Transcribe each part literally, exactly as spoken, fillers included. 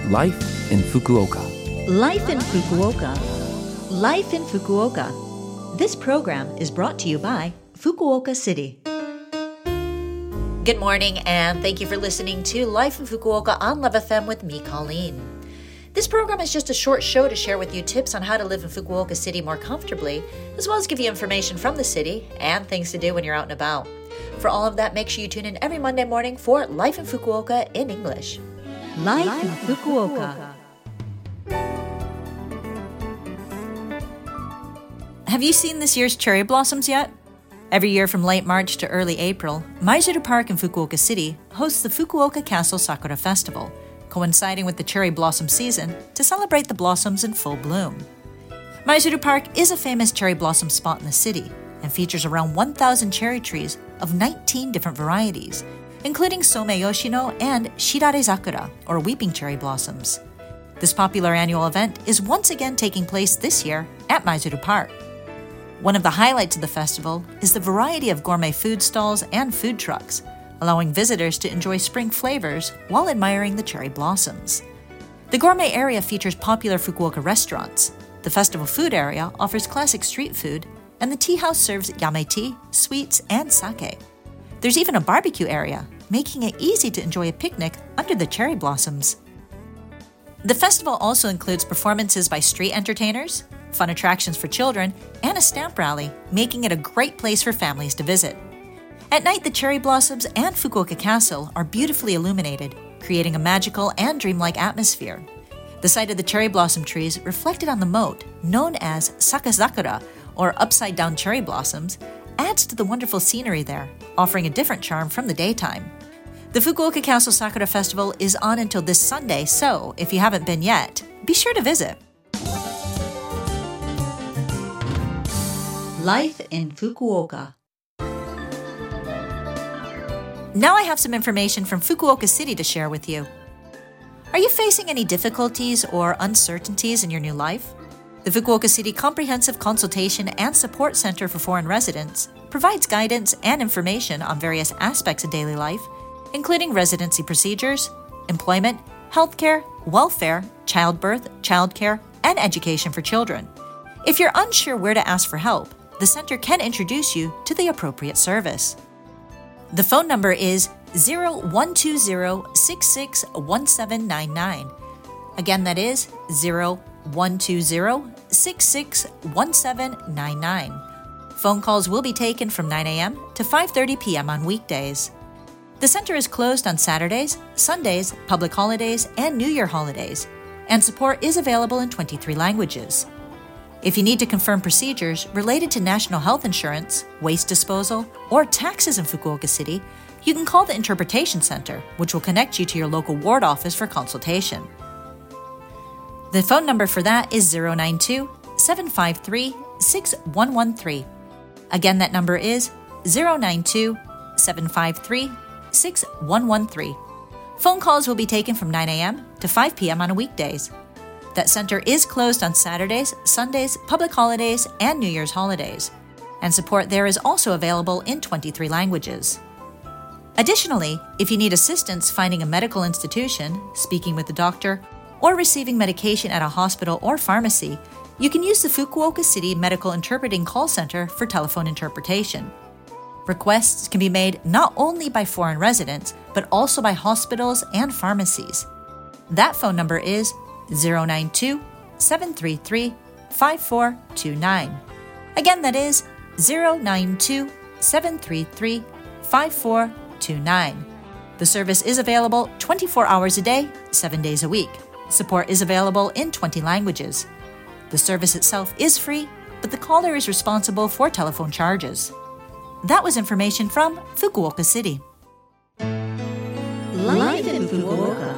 Life in Fukuoka. Life in Fukuoka. Life in Fukuoka. This program is brought to you by Fukuoka City. Good morning, and thank you for listening to Life in Fukuoka on Love F M with me, Colleen. This program is just a short show to share with you tips on how to live in Fukuoka City more comfortably, as well as give you information from the city and things to do when you're out and about. For all of that, make sure you tune in every Monday morning for Life in Fukuoka in English. Life, Life in Fukuoka. Have you seen this year's cherry blossoms yet? Every year from late March to early April, Maizuru Park in Fukuoka City hosts the Fukuoka Castle Sakura Festival, coinciding with the cherry blossom season to celebrate the blossoms in full bloom. Maizuru Park is a famous cherry blossom spot in the city and features around one thousand cherry trees of nineteen different varieties, including Someyoshino and Shirare Zakura, or weeping cherry blossoms. This popular annual event is once again taking place this year at Maizuru Park. One of the highlights of the festival is the variety of gourmet food stalls and food trucks, allowing visitors to enjoy spring flavors while admiring the cherry blossoms. The gourmet area features popular Fukuoka restaurants. The festival food area offers classic street food, and the tea house serves yame tea, sweets, and sake. There's even a barbecue area, making it easy to enjoy a picnic under the cherry blossoms. The festival also includes performances by street entertainers, fun attractions for children, and a stamp rally, making it a great place for families to visit. At night, the cherry blossoms and Fukuoka Castle are beautifully illuminated, creating a magical and dreamlike atmosphere. The sight of the cherry blossom trees reflected on the moat, known as Sakazakura, or upside-down cherry blossoms, adds to the wonderful scenery there, offering a different charm from the daytime. The Fukuoka Castle Sakura Festival is on until this Sunday, so if you haven't been yet, be sure to visit. Life in Fukuoka. Now I have some information from Fukuoka City to share with you. Are you facing any difficulties or uncertainties in your new life? The Fukuoka City Comprehensive Consultation and Support Center for Foreign Residents provides guidance and information on various aspects of daily life, including residency procedures, employment, healthcare, welfare, childbirth, childcare, and education for children. If you're unsure where to ask for help, the center can introduce you to the appropriate service. The phone number is zero one two zero, six six one seven nine nine. Again, that is zero one two zero, six six one seven nine nine. Phone calls will be taken from nine a.m. to five thirty p.m. on weekdays. The center is closed on Saturdays, Sundays, public holidays, and New Year holidays, and support is available in twenty-three languages. If you need to confirm procedures related to national health insurance, waste disposal, or taxes in Fukuoka City, you can call the Interpretation Center, which will connect you to your local ward office for consultation. The phone number for that is zero nine two, seven five three, six one one three. Again, that number is zero nine two, seven five three, six one one three. Phone calls will be taken from nine a.m. to five p.m. on weekdays. That center is closed on Saturdays, Sundays, public holidays, and New Year's holidays, and support there is also available in twenty-three languages. Additionally, if you need assistance finding a medical institution, speaking with a doctor, or receiving medication at a hospital or pharmacy, you can use the Fukuoka City Medical Interpreting Call Center for telephone interpretation. Requests can be made not only by foreign residents, but also by hospitals and pharmacies. That phone number is zero nine two, seven three three, five four two nine. Again, that is zero nine two, seven three three, five four two nine. The service is available twenty-four hours a day, seven days a week. Support is available in twenty languages. The service itself is free, but the caller is responsible for telephone charges. That was information from Fukuoka City. Life in Fukuoka.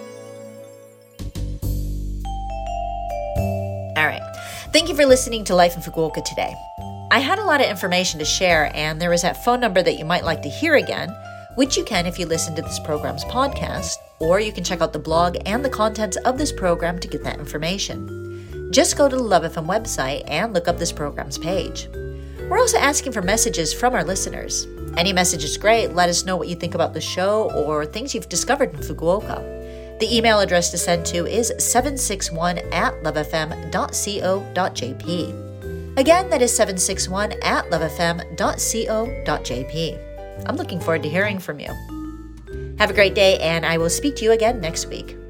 All right. Thank you for listening to Life in Fukuoka today. I had a lot of information to share, and there is that phone number that you might like to hear again, which you can if you listen to this program's podcast, or you can check out the blog and the contents of this program to get that information. Just go to the Love F M website and look up this program's page. We're also asking for messages from our listeners. Any message is great. Let us know what you think about the show or things you've discovered in Fukuoka. The email address to send to is seven six one at lovefm dot co dot jp. Again, that is seven six one at lovefm dot co dot jp. I'm looking forward to hearing from you. Have a great day, and I will speak to you again next week.